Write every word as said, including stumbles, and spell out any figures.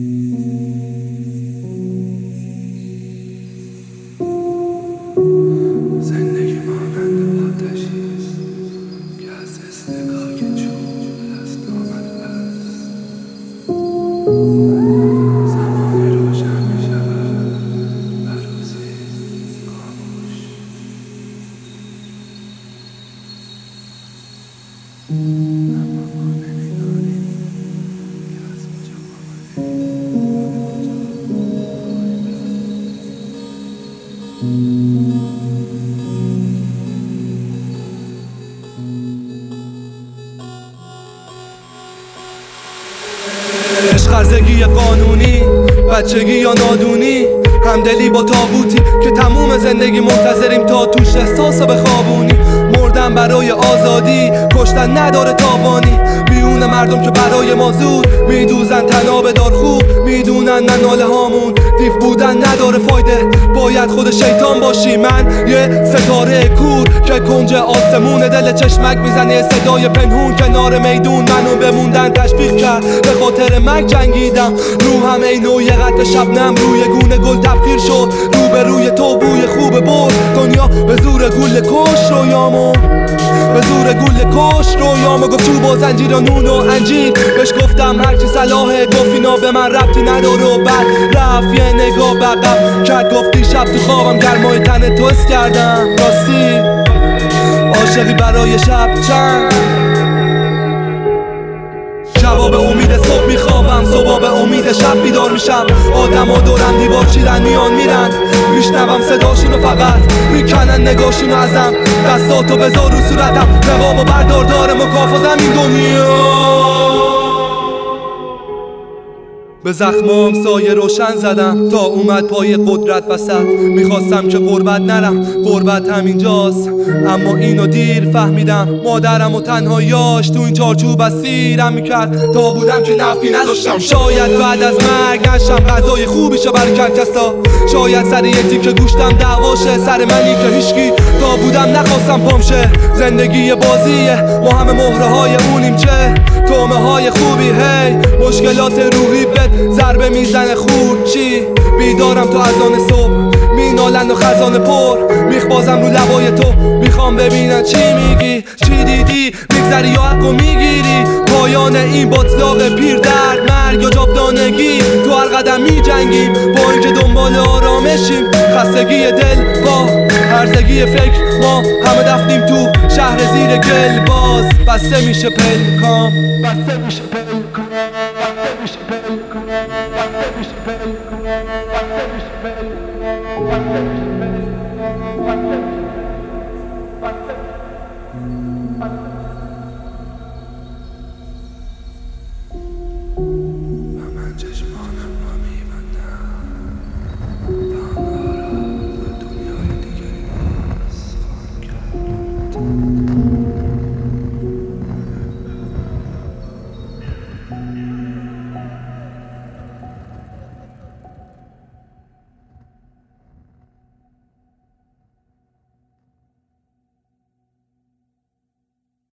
زندگی مانند آتشیست که از استکاک چوب به دست آمده است. زمانی روشن می شود و روزی خاموش. اما ما نمی‌دانیم که از کجا آمده‌ایم و به عشق هرزگی قانونی، بچگی یا نادونی، همدلی با تابوتی که تموم زندگی منتظریم تا توش احساس بخوابونی. مردن برای آزادی، کشتن نداره تاوانی. میون مردم که برای ما زود میدوزن تناب دار خوب میدونن نه ناله هامون دیو بودن نداره فایده. باید خود شیطان باشی. من یه ستاره کور که کنج آسمون دل چشمک میزنه صدای پنهون کنار میدون منو بموندن تشویق کرد. به خاطر مرگ جنگیدم روحم ای نوع یه قطع شبنم روی گونه گل تبخیر شد. رو به روی تو بوی خوب برد دنیا به زور گل کش رویامو به زور گل کش رویامو گفت تو با زنجیر و نون و انجیر. بهش گفتم هرچی صلاحه گفت اینا به من ربطی نداره و بعد رفت یه نگاه بقم کرد. گفتی شب تو خوابم گرمای تن تو حس کردم. راستی عاشقی برای شب چند شبا به امید صبح میخوابم صبح به امید شب بیدار میشم. آدم ها دورم دیوار چیدن میان میرن میشنوم صداشونو فقط میکنن نگاهشونو ازم. دستاتو بذار رو صورتم جوابو بردار داره مکافاتم این دنیا. به زخمام سایه روشن زدم تا اومد پای قدرت وسط. میخواستم که غربت نرم غربت همینجاست اما اینو دیر فهمیدم. مادرم و تنهاییاش تو این چارچوب اسیرم میکرد تا بودم که نفی نداشتم. شاید بعد از مرگ نشم غذای خوبیشه برای کرکسا. شاید سر یه تیکه گوشتم دعواشه سر منی که هیچکی تا بودم نخواستم پامشه. زندگی بازیه ما همه مهره های اونیم چه تومه های خوبی هی مشکلات روحی بد ضربه میزنه خود چی. بیدارم تو اذان صبح مینالن و خزانه پر میخبازم رو لبای تو میخوام ببینن چی میگی چی دیدی میگذری یا حقو میگیری. پایان این باطلاق پیر درد مرگ یا جاودانگی تو هر قدم میجنگیم با اینکه دنبال آرامشیم. خستگی دل با هرزگی فکر ما همه دفنیم تو شهر زیر گل باز بسته میشه پلکام بسته میشه پلکام.